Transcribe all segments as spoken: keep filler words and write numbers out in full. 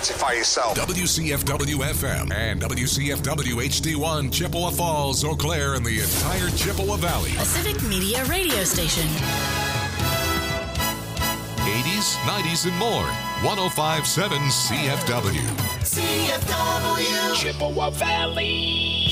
Identify yourself. W C F W F M and W C F W H D one, Chippewa Falls, Eau Claire, and the entire Chippewa Valley. A Civic Media radio station. eighties, nineties, and more. one oh five point seven C F W. C F W. Chippewa Valley.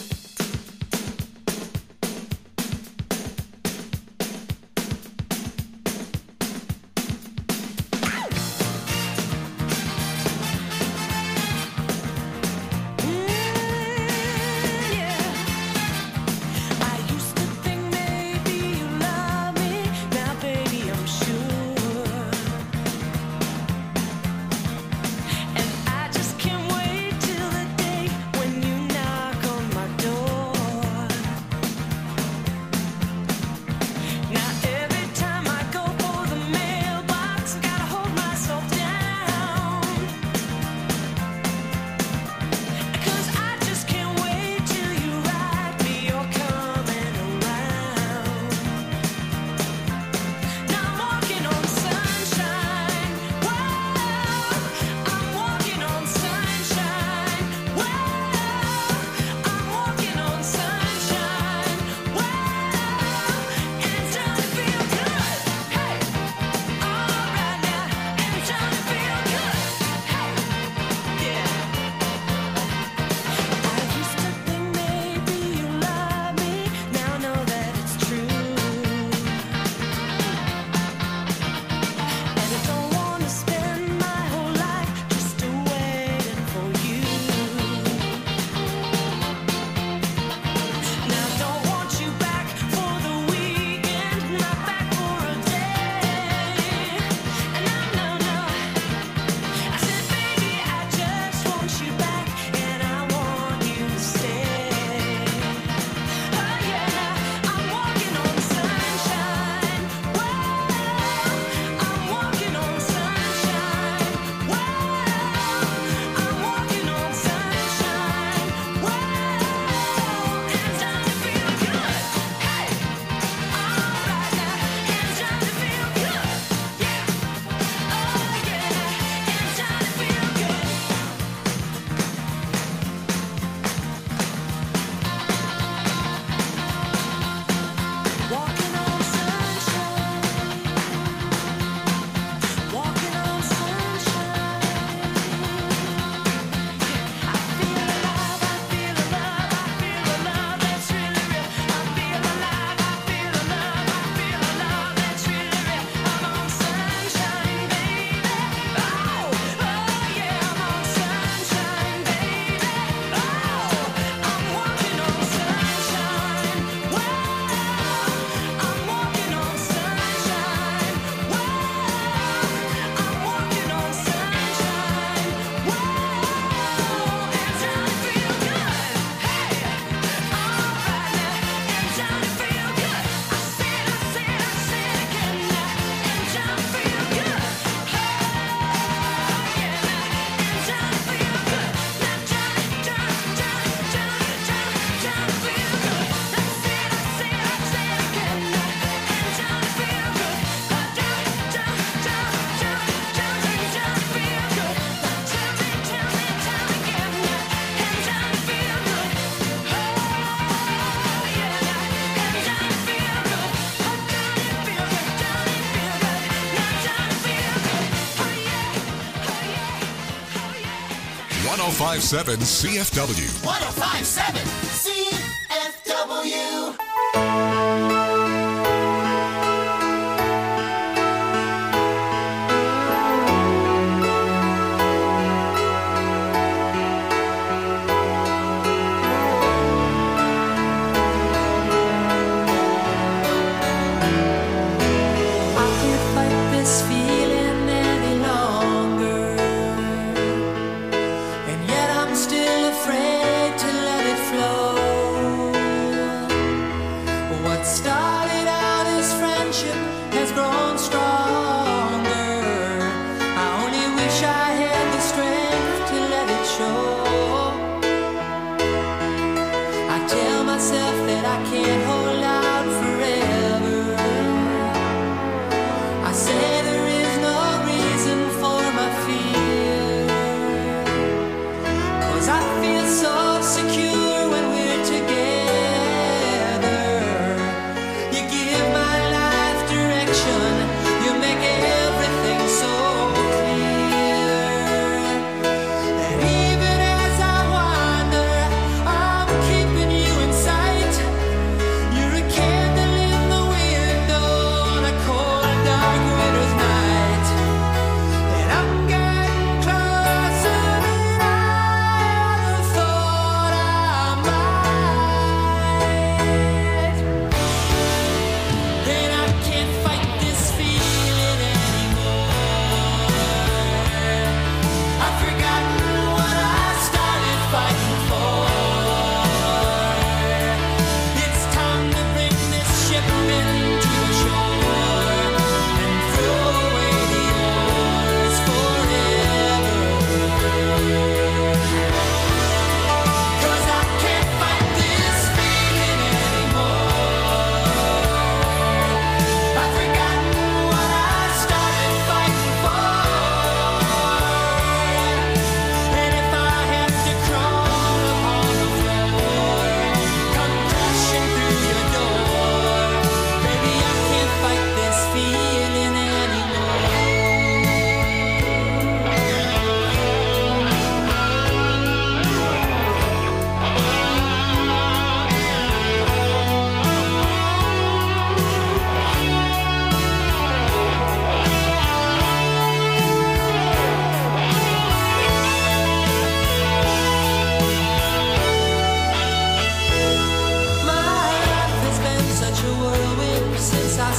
one oh five point seven C F W. one oh five point seven C F W. I say there is no reason for my fear.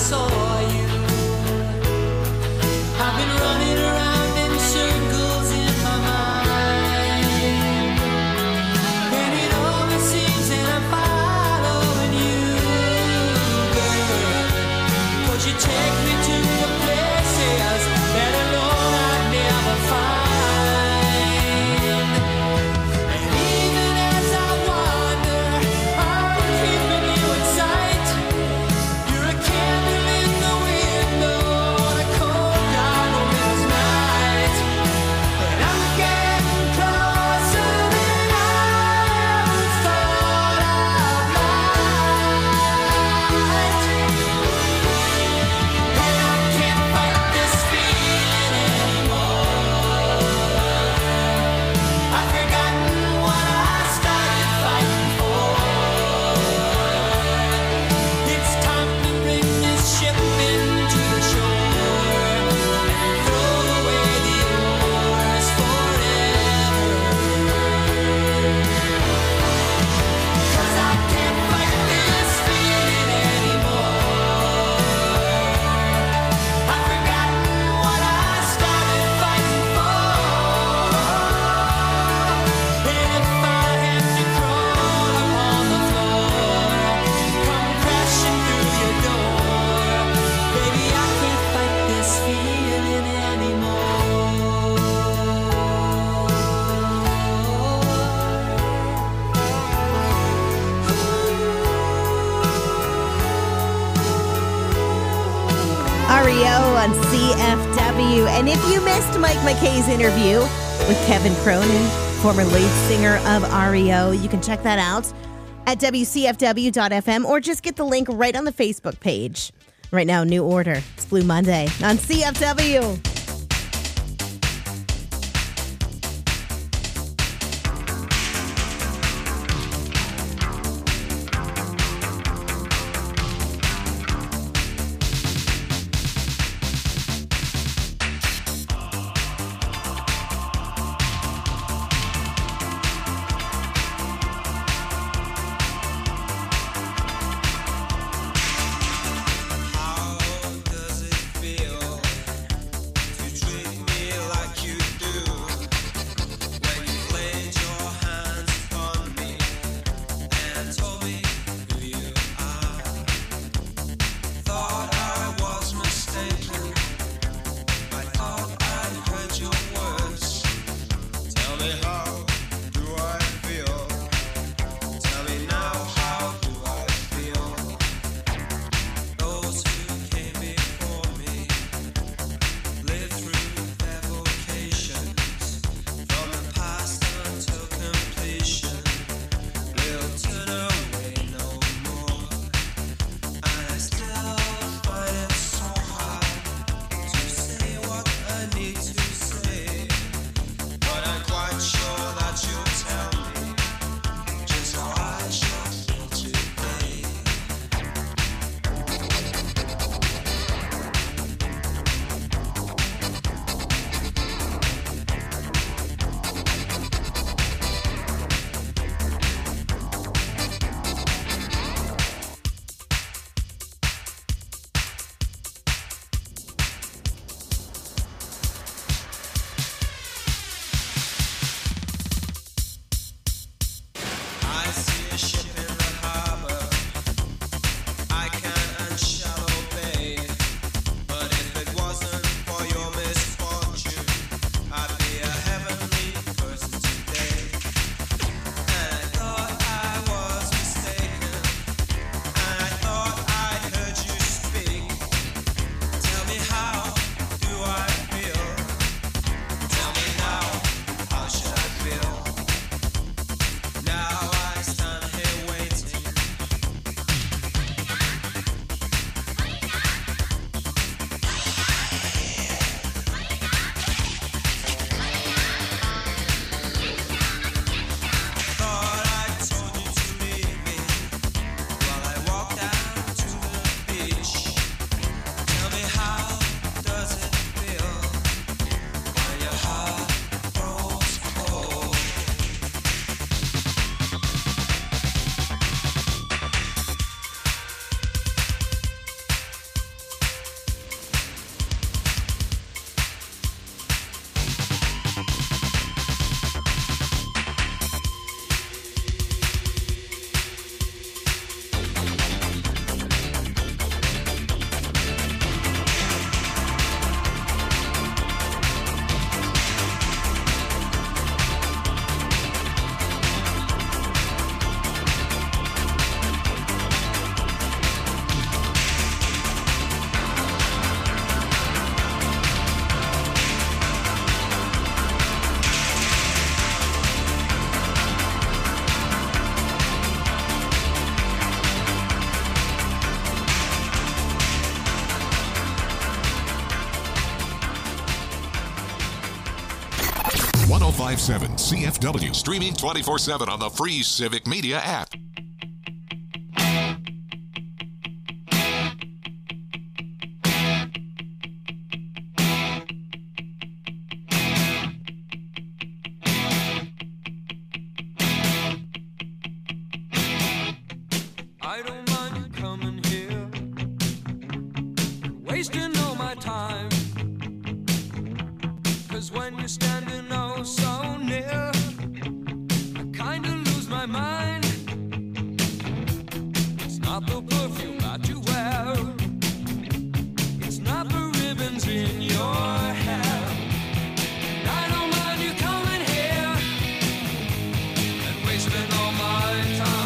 R E O on C F W. And if you missed Mike McKay's interview with Kevin Cronin, former lead singer of R E O, you can check that out at W C F W dot F M or just get the link right on the Facebook page. Right now, New Order. It's Blue Monday on C F W. five seven C F W. Streaming twenty-four seven on the free Civic Media app. I don't mind you coming here, wasting all my time. Cause when you're standing oh so near, I kinda lose my mind. It's not the perfume that you wear, it's not the ribbons in your hair. And I don't mind you coming here and wasting all my time.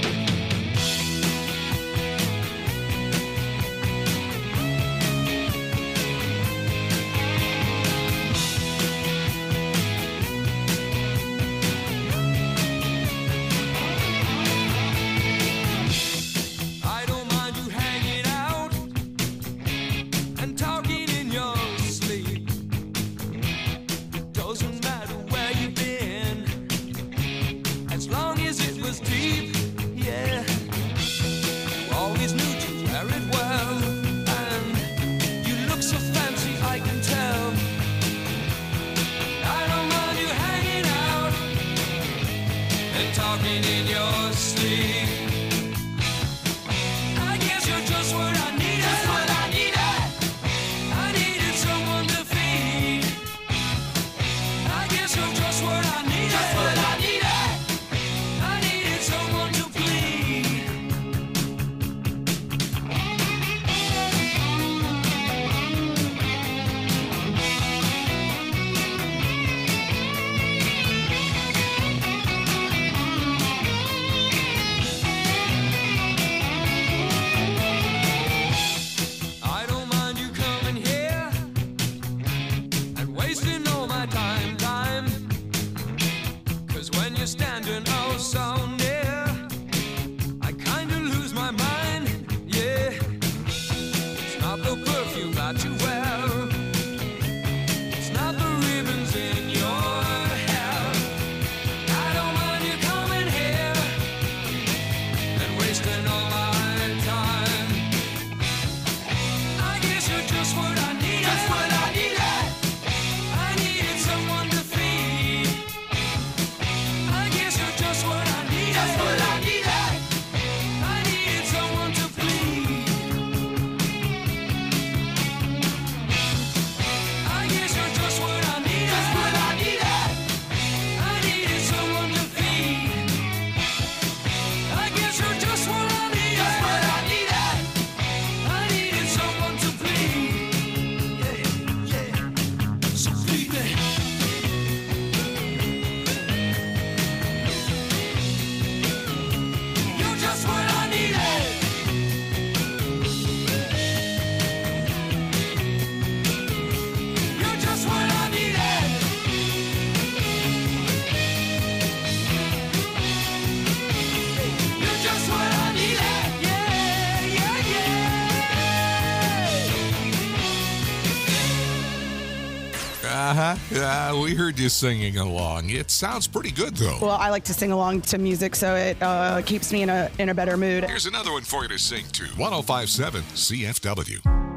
Uh-huh. Uh, we heard you singing along. It sounds pretty good, though. Well, I like to sing along to music, so it uh, keeps me in a in a better mood. Here's another one for you to sing to. one oh five point seven C F W.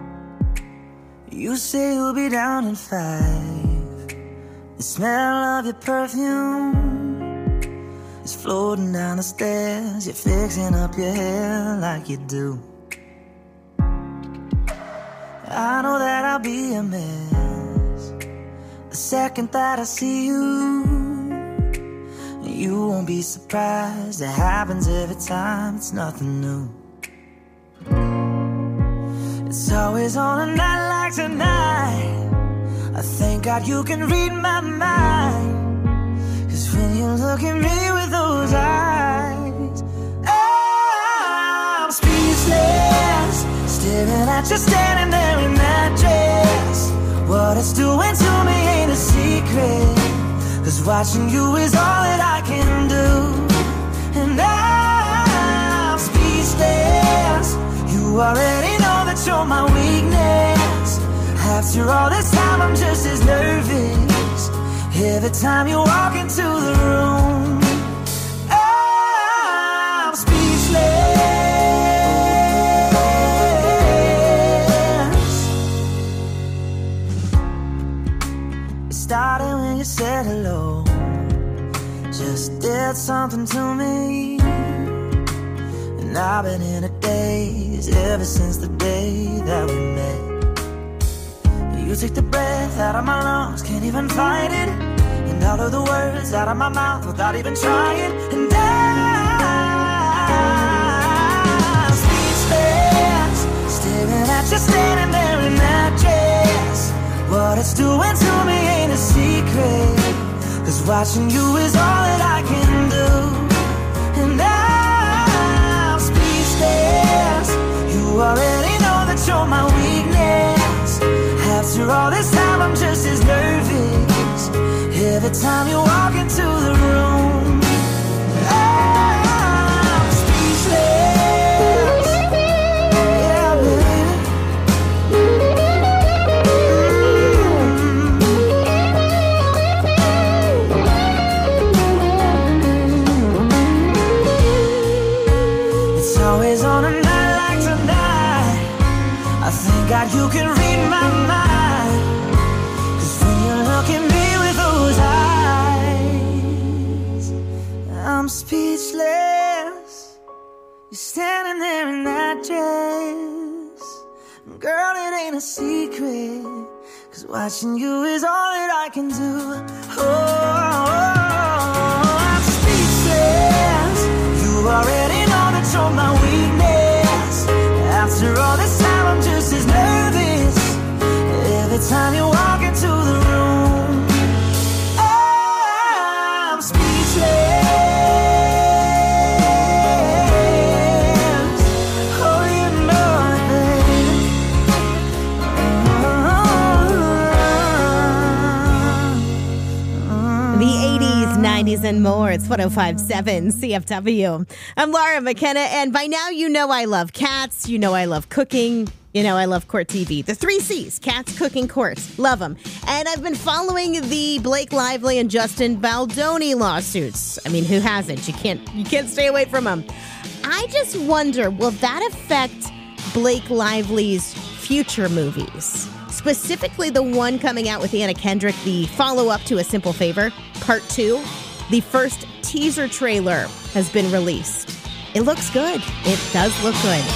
You say you'll be down in five. The smell of your perfume is floating down the stairs. You're fixing up your hair like you do. I know that I'll be a mess the second that I see you. You won't be surprised, it happens every time, it's nothing new. It's always on a night like tonight. I thank God you can read my mind. Cause when you look at me with those eyes, I'm speechless, staring at you standing there in that dress. What it's doing to me ain't a secret, cause watching you is all that I can do. And I'm speechless, you already know that you're my weakness. After all this time I'm just as nervous every Every time you walk into the room, I'm speechless. It started when you said hello, just did something to me. And I've been in a daze ever since the day that we met. You took the breath out of my lungs, can't even fight it. And all of the words out of my mouth without even trying. And I'm speechless, staring at you standing there in that dress. What it's doing to me ain't a secret, 'cause watching you is all that I can do. And I'm speechless. You already know that you're my weakness. After all this time, I'm just as nervous every time you walk into the room. I'm speechless. Yeah, baby. Mm-hmm. It's always on a night like tonight. I thank God you can read my mind. Look at me with those eyes, I'm speechless. You're standing there in that dress. Girl, it ain't a secret, 'cause watching you is all that I can do. Oh, I'm speechless. You already know that you're my weakness. After all this time, I'm just as nervous every time you walk into the room. I'm speechless. Oh, you know it, baby. The eighties, nineties, and more. It's one oh five point seven C F W. I'm Laura McKenna, and by now you know I love cats. You know I love cooking. You know, I love Court T V. The three C's, Cats, Cooking, Court. Love them. And I've been following the Blake Lively and Justin Baldoni lawsuits. I mean, who hasn't? You can't, you can't stay away from them. I just wonder, will that affect Blake Lively's future movies? Specifically the one coming out with Anna Kendrick, the follow-up to A Simple Favor, Part two. The first teaser trailer has been released. It looks good. It does look good.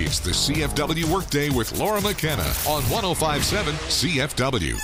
It's the C F W Workday with Laura McKenna on one oh five point seven C F W.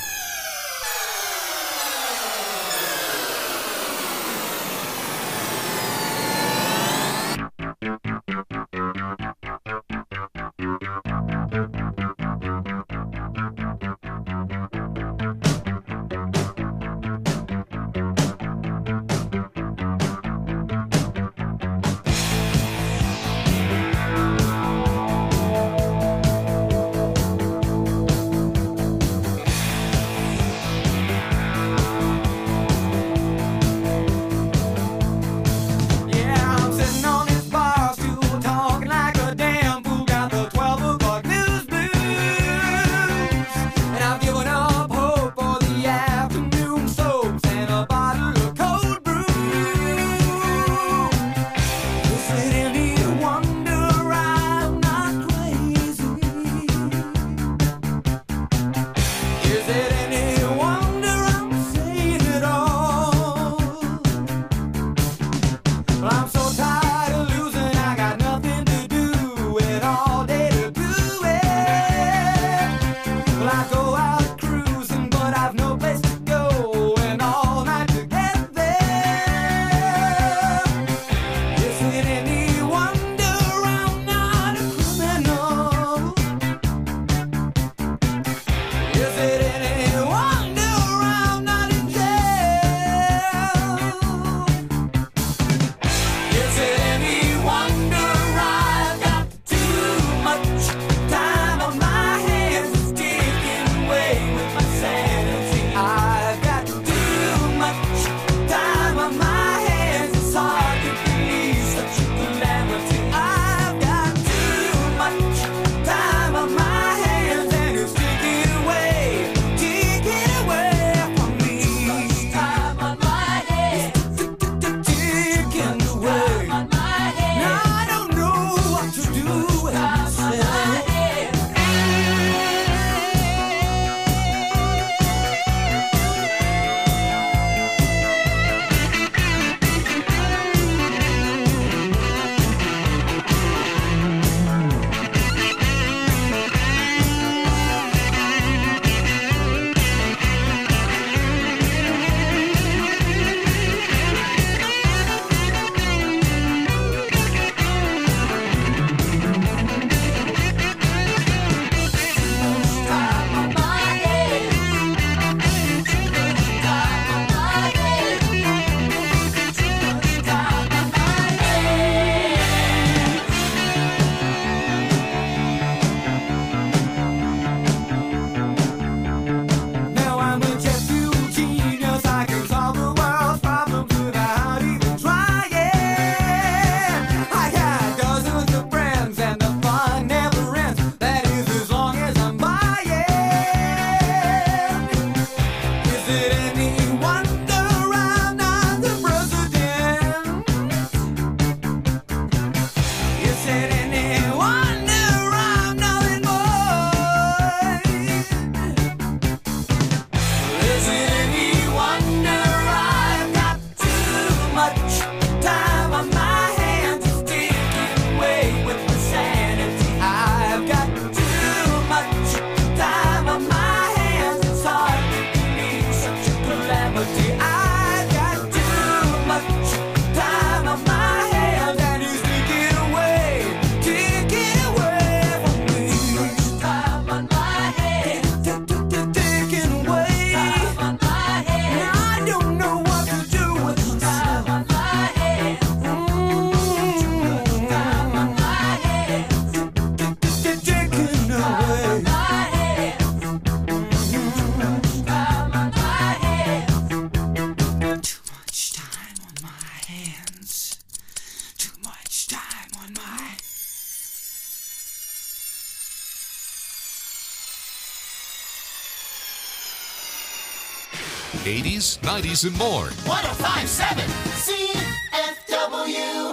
eighties, nineties, and more. one oh five point seven C F W.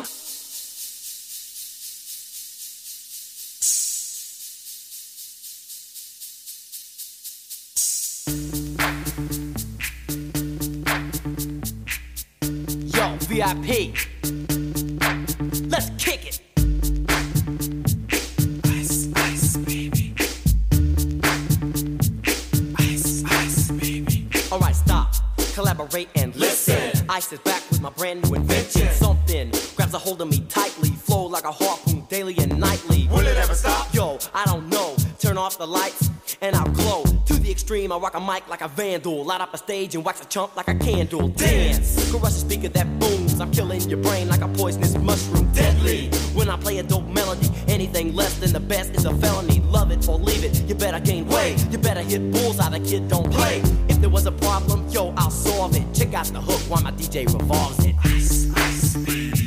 Yo, V I P. Let's kick it. Ice is back with my brand new invention. Something grabs a hold of me tightly, flow like a harpoon daily and nightly. Will it ever stop? Yo, I don't know. Turn off the lights and I'll glow. To the extreme, I rock a mic like a vandal. Light up a stage and wax a chump like a candle. Dance, crush a speaker that booms. I'm killing your brain like a poisonous mushroom. Deadly, when I play a dope melody. Anything less than the best is a felony. Love it or leave it, you better gain weight. You better hit bullseye, the kid don't play. If there was a problem, yo, I'll solve it. Check out the hook while my D J revolves it. Ice, ice, baby.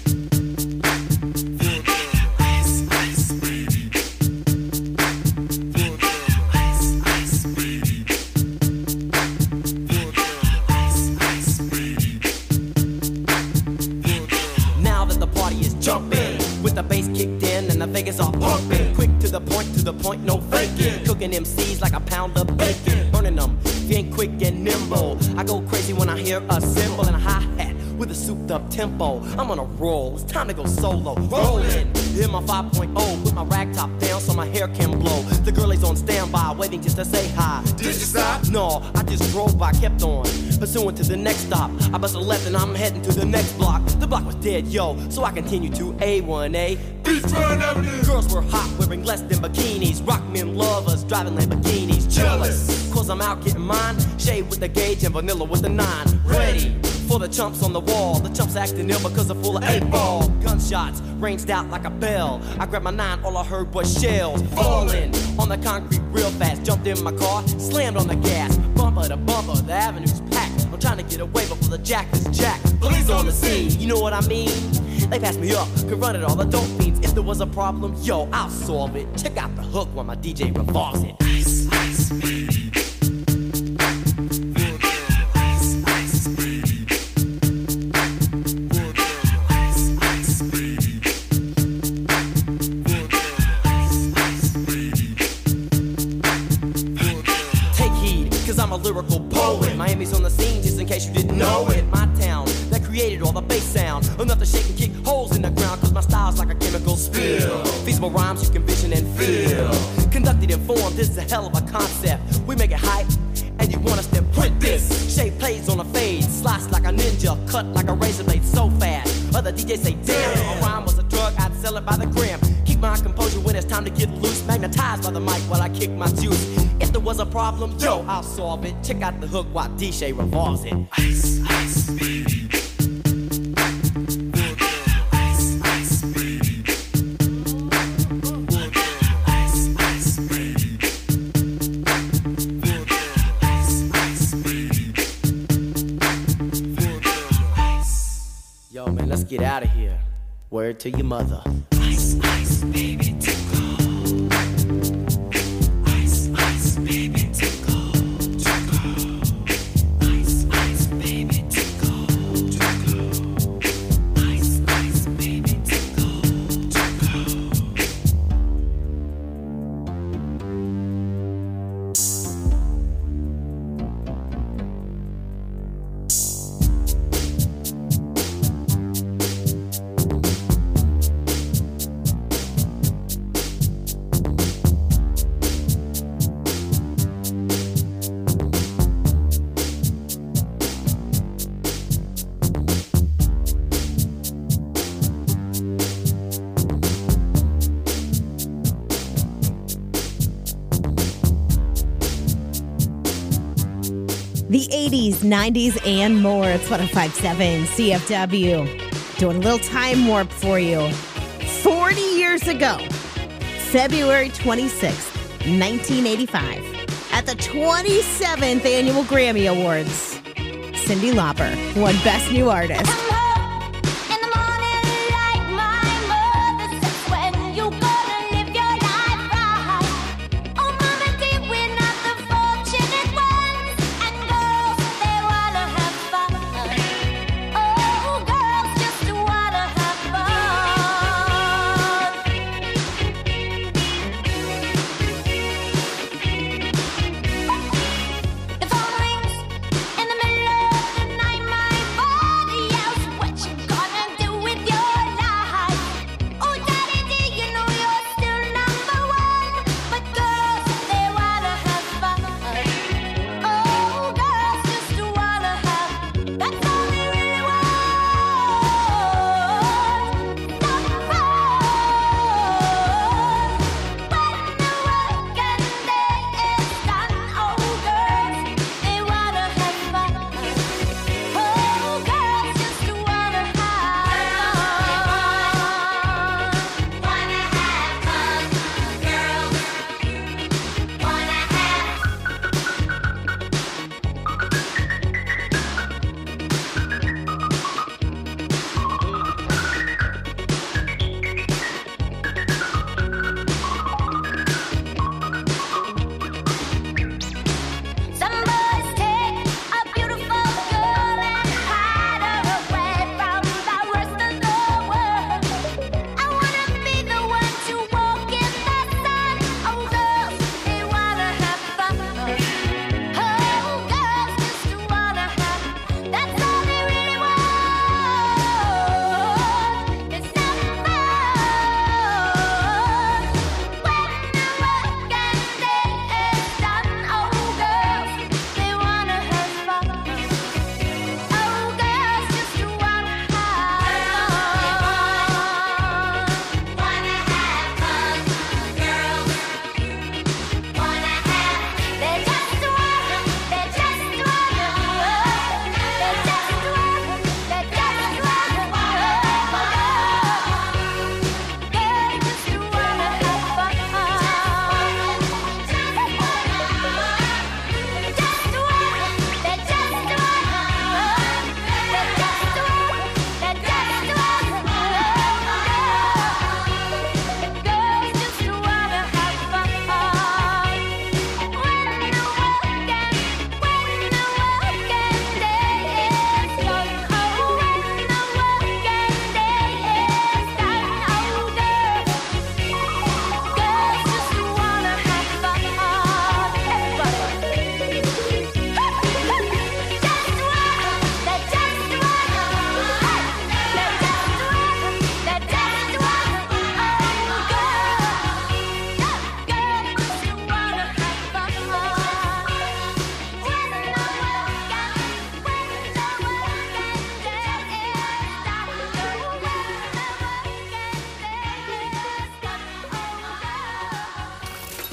Jumping with the bass kicked in and the Vegas are pumping. Quick to the point, to the point, no faking. Cooking M Cs like a pound of bacon. Burning them, if you ain't quick and nimble. I go crazy when I hear a cymbal and a hi-hat with a souped up tempo. I'm on a roll, it's time to go solo. Rolling, in my five point oh with my rag top down so my hair can blow. The girl is on standby, waiting just to say hi. Did you stop? No, I just drove by, kept on pursuing to the next stop. I bust a left and I'm heading to the next block. The block was dead, yo, so I continue to A one A. Beachfront Avenue. Girls were hot, wearing less than bikinis. Rock men lovers, driving Lamborghinis. Jealous, cause I'm out getting mine. Shade with the gauge and vanilla with the nine. Ready for the chumps on the wall. The chumps acting ill because they're full of eight ball. Gunshots ranged out like a bell. I grabbed my nine, all I heard was shells falling on the concrete real fast. Jumped in my car, slammed on the gas. Bumper to bumper, the avenue's packed. I'm trying to get away before the jack is jacked. Police on the scene, you know what I mean? They passed me up, could run it all, the dope fiends. If there was a problem, yo, I'll solve it. Check out the hook while my D J revolves it. Ice, ice, baby. I'm a lyrical poet. Miami's on the scene, just in case you didn't know it. My town that created all the bass sound. Enough to shake and kick holes in the ground, cause my style's like a chemical spill. Feasible rhymes you can vision and feel. Conducted in form, this is a hell of a concept. We make it hype, and you want us to print this. Shape plays on a fade, slice like a ninja, cut like a razor blade so fast. Other D Js say, damn, a rhyme was a drug, I'd sell it by the gram. Keep my composure when it's time to get loose. Magnetized by the mic while I kick my juice. If there was a problem, yo, I'll solve it. Check out the hook while D J revolves it. Ice, ice, baby. Ice, ice, baby. Ice, ice, baby. Ice, ice, baby. Yo, man, let's get out of here. Word to your mother. Ice, ice, baby, to go. Ice, ice, baby, to go, to go. Ice, ice, baby, to go, to go. Ice, ice, baby, to go, to go. The eighties, nineties, and more. It's one oh five point seven C F W. Doing a little time warp for you. forty years ago, February twenty-sixth, nineteen eighty-five, at the twenty-seventh Annual Grammy Awards, Cyndi Lauper won Best New Artist. The phone rings in the middle of the night. My body yells.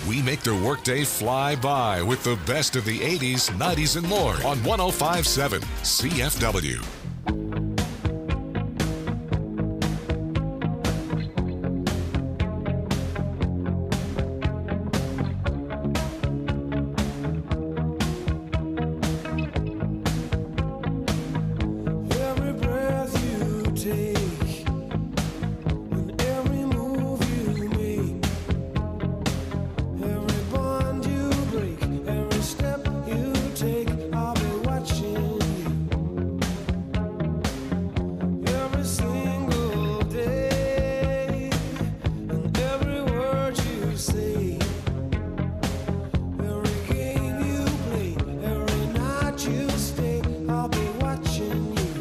We make their workday fly by with the best of the eighties, nineties, and more on one oh five point seven C F W. Every breath you take, and every move you make, every bond you break, every step you take, I'll be watching you. Every single day, and every word you say, every game you play, every night you stay, I'll be watching you.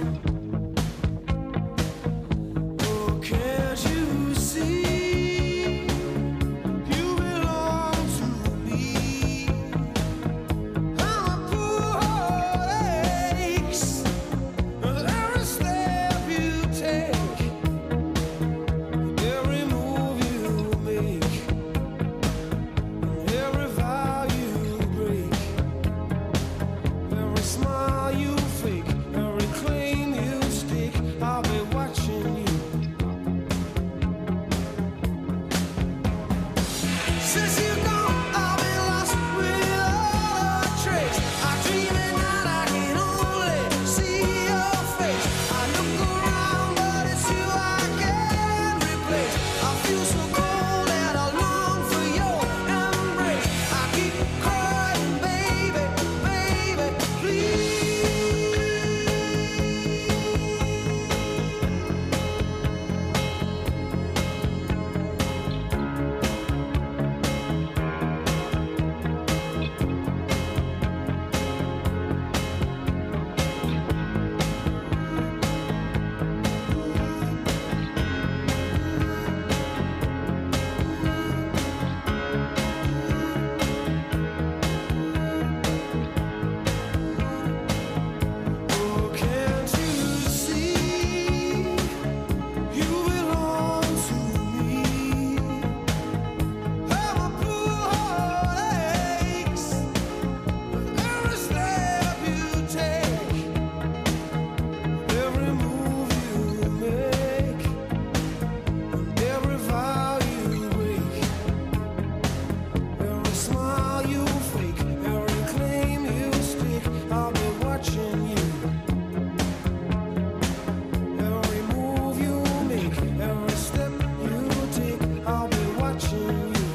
Oh, can't you see? You belong to me. I'm a poor heart aches with every step you take, every move you make, every vow you break, every smile you fake, every claim you stake, I'll be watching you. Since you're gone, I'll be lost without a trace. I dream at night, I can only see your face. I look around, but it's you I can't replace. I feel so cold and I long for your embrace. I keep crying, baby, baby, please. Oh, can't you see? You belong to me. I'm a poor heart aches with every step you take, every move you make, and every vow you break, every smile you fake, every claim you stake, I'll be watching you. Every move you make, every step you take, I'll be watching you.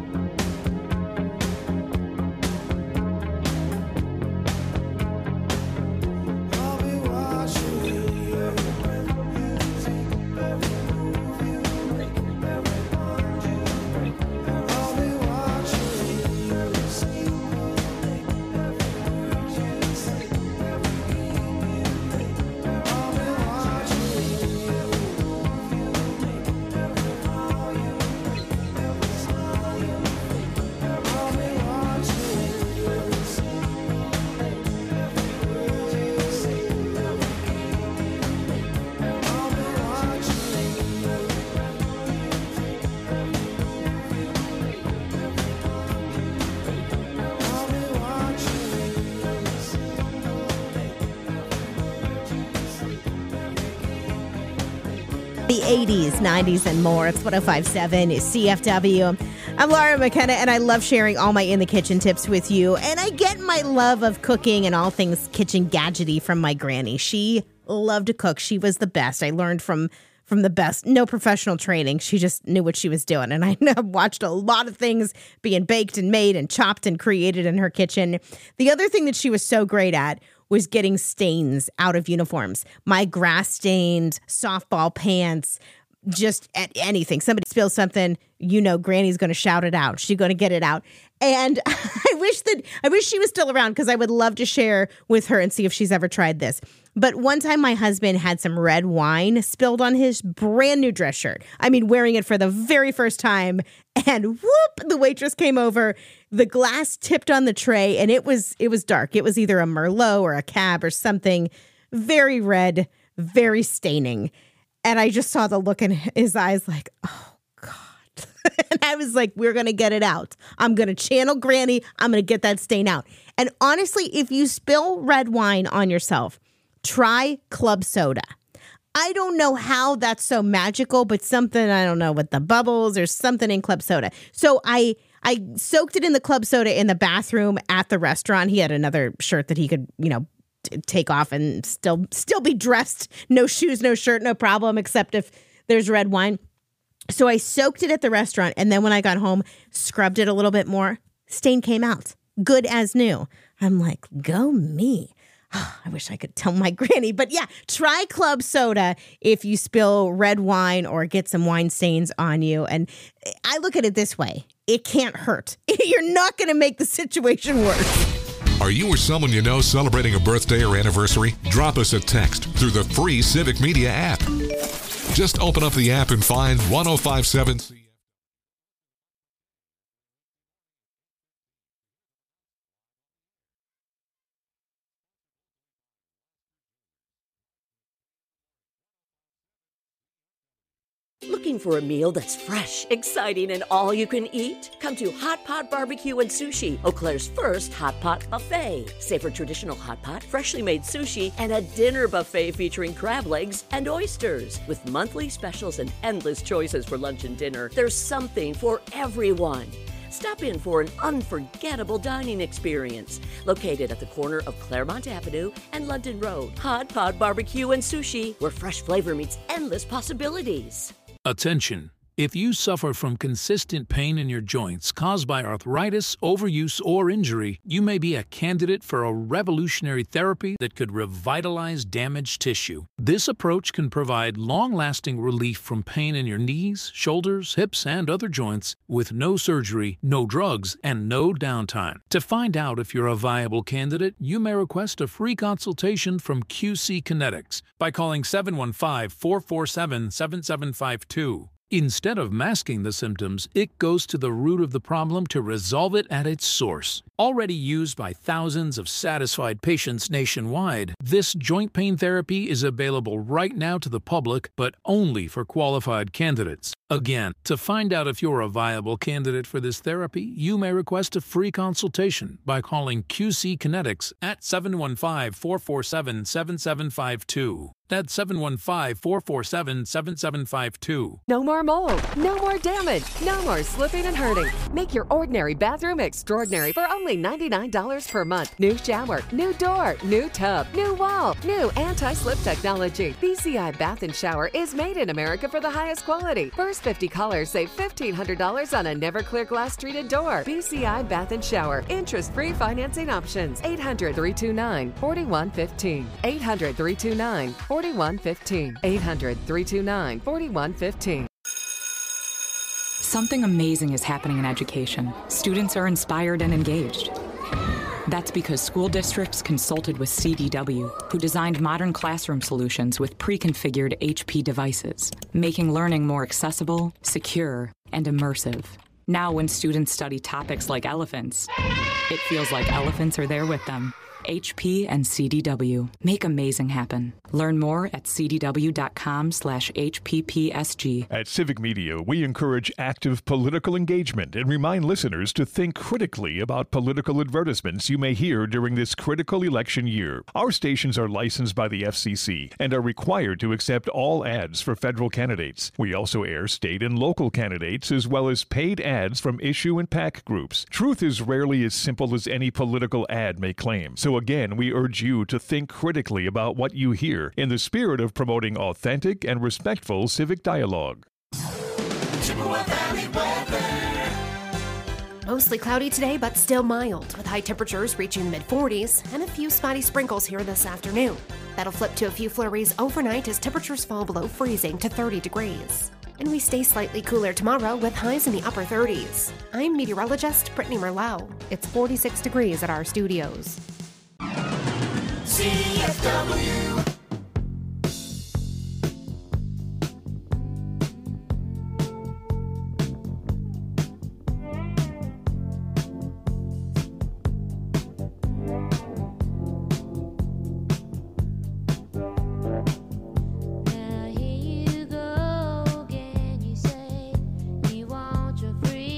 I'll be watching you. Every breath you take, every move you make, every bond you break, I'll be watching you. Every single day, every word you say, every game you play, I'll be watching you. Every move you make, every vow you break, every smile you fake, I'll be watching you. Every single day, every word you say, every game you play, I'll be watching you. Every breath you take, every move you make, every bond you break, I'll be watching you. Every single day, every word you say, every game you play. The eighties, nineties, and more. It's one oh five point seven C F W. I'm Laura McKenna, and I love sharing all my in the kitchen tips with you. And I get my love of cooking and all things kitchen gadgety from my granny. She loved to cook. She was the best. I learned from from the best. No professional training. She just knew what she was doing. And I watched a lot of things being baked and made and chopped and created in her kitchen. The other thing that she was so great at was getting stains out of uniforms. My grass stained softball pants, just at anything. Somebody spills something, you know, Granny's going to shout it out. She's going to get it out. And I wish that I wish she was still around, because I would love to share with her and see if she's ever tried this. But one time my husband had some red wine spilled on his brand new dress shirt. I mean, wearing it for the very first time. And whoop, the waitress came over. The glass tipped on the tray, and it was it was dark. It was either a Merlot or a Cab or something. Very red, very staining. And I just saw the look in his eyes like, oh, God. And I I was like, we're going to get it out. I'm going to channel Granny. I'm going to get that stain out. And honestly, if you spill red wine on yourself, try club soda. I don't know how that's so magical, but something, I don't know, with the bubbles or something in club soda. So I I soaked it in the club soda in the bathroom at the restaurant. He had another shirt that he could, you know, t- take off and still still be dressed. No shoes, no shirt, no problem, except if there's red wine. So I soaked it at the restaurant, and then when I got home, scrubbed it a little bit more. Stain came out. Good as new. I'm like, go me. Oh, I wish I could tell my granny. But yeah, try club soda if you spill red wine or get some wine stains on you. And I look at it this way. It can't hurt. You're not going to make the situation worse. Are you or someone you know celebrating a birthday or anniversary? Drop us a text through the free Civic Media app. Just open up the app and find one oh five seven C F. Looking for a meal that's fresh, exciting, and all you can eat? Come to Hot Pot Barbecue and Sushi, Eau Claire's first hot pot buffet. Savor traditional hot pot, freshly made sushi, and a dinner buffet featuring crab legs and oysters. With monthly specials and endless choices for lunch and dinner, there's something for everyone. Stop in for an unforgettable dining experience. Located at the corner of Claremont Avenue and London Road. Hot Pot Barbecue and Sushi, where fresh flavor meets endless possibilities. Attention! If you suffer from consistent pain in your joints caused by arthritis, overuse, or injury, you may be a candidate for a revolutionary therapy that could revitalize damaged tissue. This approach can provide long-lasting relief from pain in your knees, shoulders, hips, and other joints with no surgery, no drugs, and no downtime. To find out if you're a viable candidate, you may request a free consultation from Q C Kinetics by calling seven one five, four four seven, seven seven five two. Instead of masking the symptoms, it goes to the root of the problem to resolve it at its source. Already used by thousands of satisfied patients nationwide, this joint pain therapy is available right now to the public, but only for qualified candidates. Again, to find out if you're a viable candidate for this therapy, you may request a free consultation by calling Q C Kinetics at seven one five, four four seven, seven seven five two. That's seven one five, four four seven, seven seven five two. No more mold, no more damage, no more slipping and hurting. Make your ordinary bathroom extraordinary for only ninety-nine dollars per month. New shower, new door, new tub, new wall, new anti-slip technology. B C I Bath and Shower is made in America for the highest quality. First fifty callers save fifteen hundred dollars on a Never-Clear glass treated door. B C I Bath and Shower. Interest-free financing options. eight hundred, three two nine, four one one five. eight hundred, three two nine, four one one five. eight hundred, three two nine, four one one five. Something amazing is happening in education. Students are inspired and engaged. That's because school districts consulted with C D W, who designed modern classroom solutions with pre-configured H P devices, making learning more accessible, secure, and immersive. Now when students study topics like elephants, it feels like elephants are there with them. H P and C D W. Make amazing happen. Learn more at cdw.com slash HPPSG. At Civic Media, we encourage active political engagement and remind listeners to think critically about political advertisements you may hear during this critical election year. Our stations are licensed by the F C C and are required to accept all ads for federal candidates. We also air state and local candidates as well as paid ads from issue and PAC groups. Truth is rarely as simple as any political ad may claim. So again, we urge you to think critically about what you hear in the spirit of promoting authentic and respectful civic dialogue. Chippewa Valley weather. Mostly cloudy today, but still mild, with high temperatures reaching the mid forties and a few spotty sprinkles here this afternoon. That'll flip to a few flurries overnight as temperatures fall below freezing to thirty degrees. And we stay slightly cooler tomorrow with highs in the upper thirties. I'm meteorologist Brittany Merlot. It's forty-six degrees at our studios. C F W. Now here you go again, you say you want your free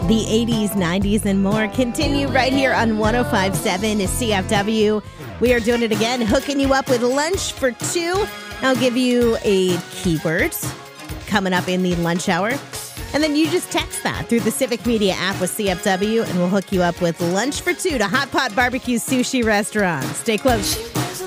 The eighties, nineties, and more continue right here on one oh five point seven C F W. We are doing it again, hooking you up with lunch for two. I'll give you a keyword coming up in the lunch hour. And then you just text that through the Civic Media app with C F W, and we'll hook you up with lunch for two to Hot Pot Barbecue Sushi Restaurant. Stay close.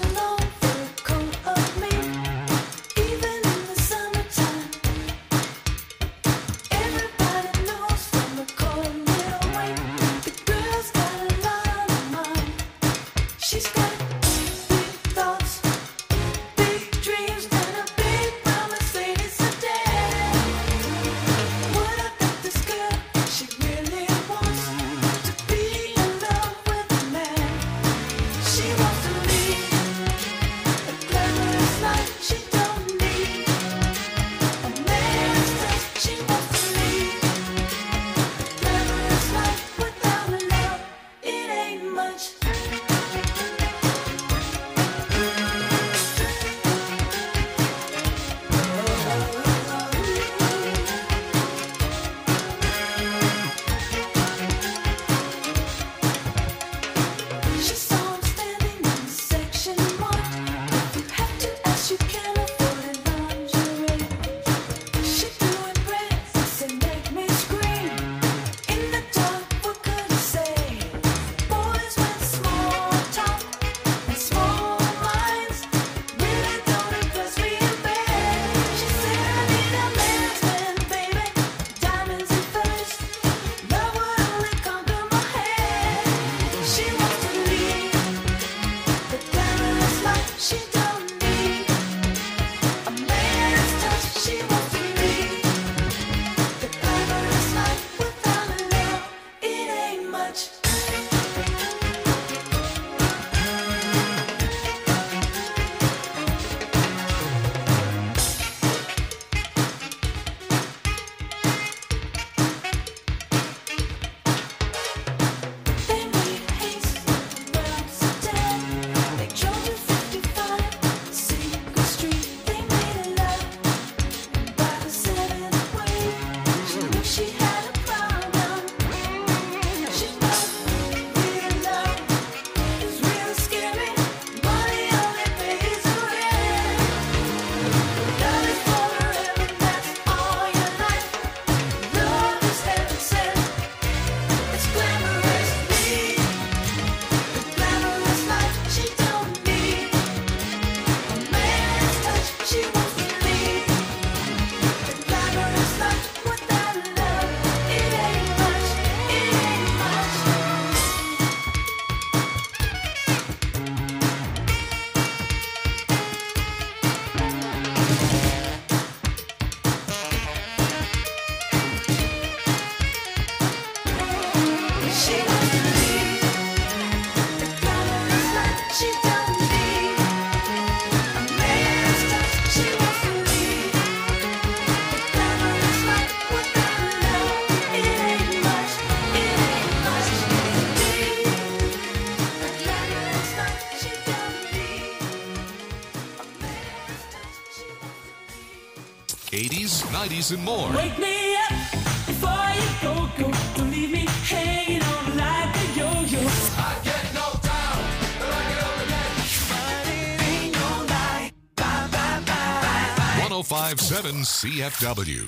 eighties, nineties, and more. Wake me up before you go, go. Don't leave me hanging on like a yo-yo. I get knocked down, but I get up again. But it ain't no lie. Bye, bye, bye, bye. one oh five point seven C F W.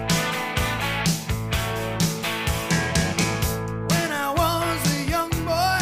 When I was a young boy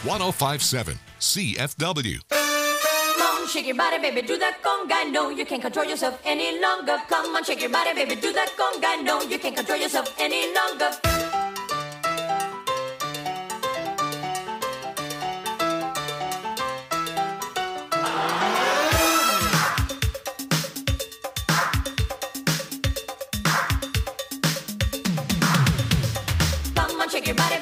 one oh five point seven C F W. Come on, shake your body, baby, do that conga. No, you can't control yourself any longer. Come on, shake your body, baby, do that conga. No, you can't control yourself any longer. Come on, shake your body,